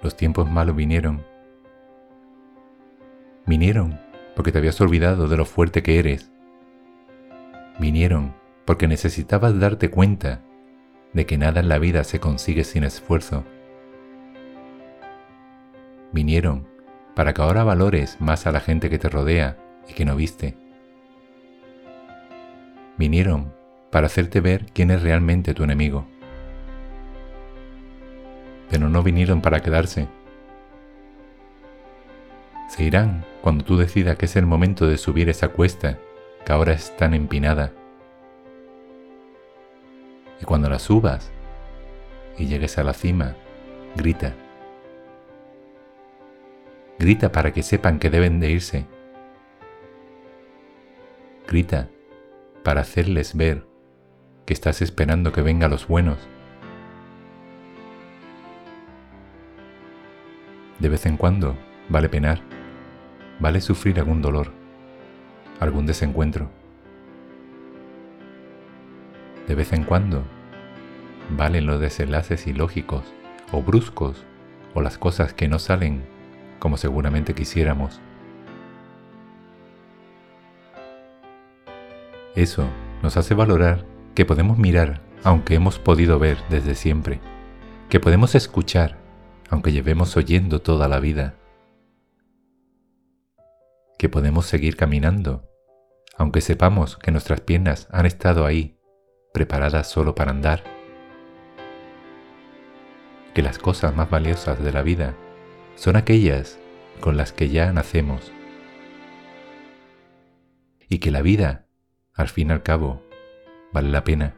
los tiempos malos vinieron. Vinieron porque te habías olvidado de lo fuerte que eres. Vinieron porque necesitabas darte cuenta de que nada en la vida se consigue sin esfuerzo. Vinieron para que ahora valores más a la gente que te rodea y que no viste. Vinieron para hacerte ver quién es realmente tu enemigo. Pero no vinieron para quedarse. Se irán cuando tú decidas que es el momento de subir esa cuesta que ahora es tan empinada. Y cuando la subas y llegues a la cima, grita. Grita para que sepan que deben de irse. Grita para hacerles ver que estás esperando que vengan los buenos. De vez en cuando vale penar, vale sufrir algún dolor, algún desencuentro. De vez en cuando valen los desenlaces ilógicos o bruscos o las cosas que no salen como seguramente quisiéramos. Eso nos hace valorar que podemos mirar aunque hemos podido ver desde siempre, que podemos escuchar aunque llevemos oyendo toda la vida, que podemos seguir caminando aunque sepamos que nuestras piernas han estado ahí, preparadas solo para andar, que las cosas más valiosas de la vida son aquellas con las que ya nacemos, y que la vida, al fin y al cabo, vale la pena.